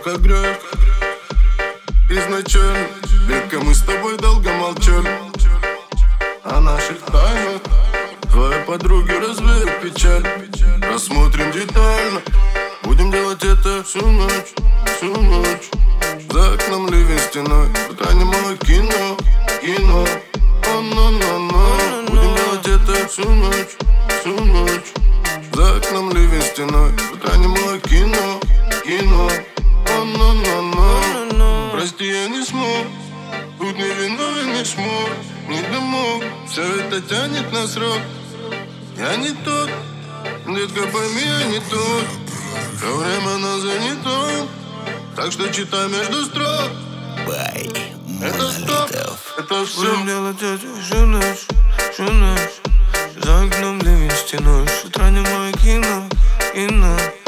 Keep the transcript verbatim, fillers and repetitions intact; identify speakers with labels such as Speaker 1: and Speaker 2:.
Speaker 1: как грех. Изначально редко мы с тобой долго молчали о наших тайнах. Твои подруги развеют печаль. Рассмотрим детально. Будем делать это всю ночь, всю ночь. За окном ливень стеной. Тут аниме кино, кино. О-но-но-но. Будем делать это всю ночь, всю ночь. За окном ливень стеной. Тут аниме кино, кино. О-но-но-но. Прости, я не смог. Тут не виновен, не смог, не домог. Все это тянет на срок. Я не тот, детка, пойми, я не тот. Все время нас занято, так что читай между строк.
Speaker 2: Бай,
Speaker 1: Это стоп, это все.
Speaker 3: Будем делать это всю ночь, всю ночь. За окном ливень стеной. С утра не мое кино, кино.